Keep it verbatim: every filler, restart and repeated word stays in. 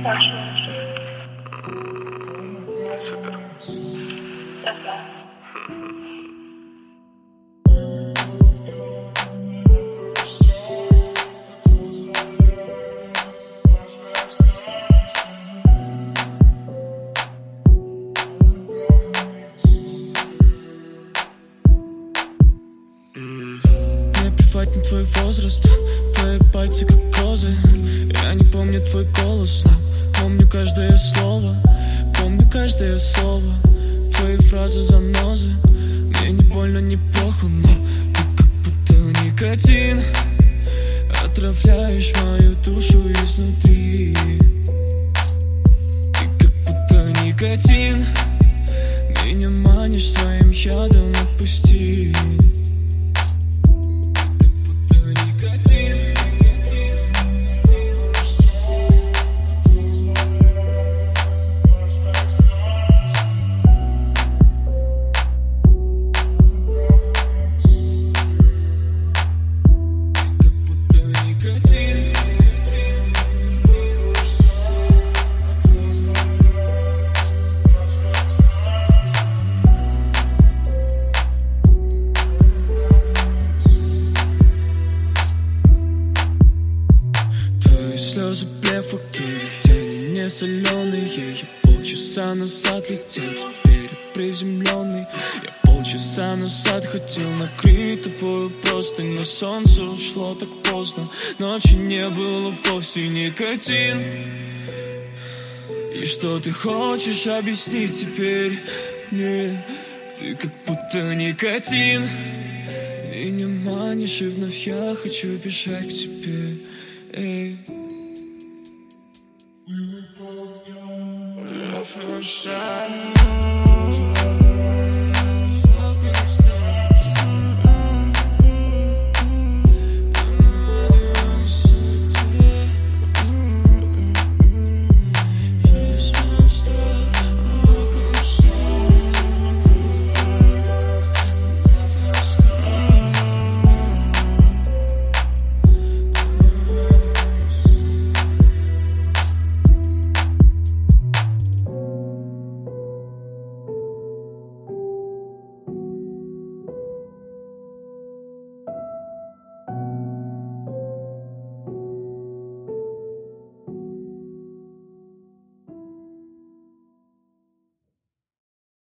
закончилось. Супер. Да-да. Мне плевать на твой возраст, твои пальцы как козы. Я не помню твой голос, но помню каждое слово. Помню каждое слово, твои фразы занозы. Мне не больно, не плохо, но ты как будто никотин. Отравляешь мою душу изнутри. Ты как будто никотин. Меня манишь своим ядом, отпусти. Слезы блеф, окей, тени не соленые. Я полчаса назад летел, теперь приземленный. Я полчаса назад хотел накрыть тобою простынь, но солнце ушло так поздно. Ночи не было вовсе, никотин. И что ты хочешь объяснить теперь мне? Ты как будто никотин. Меня манишь, и вновь я хочу бежать к тебе. Эй. We were both young. We were first time.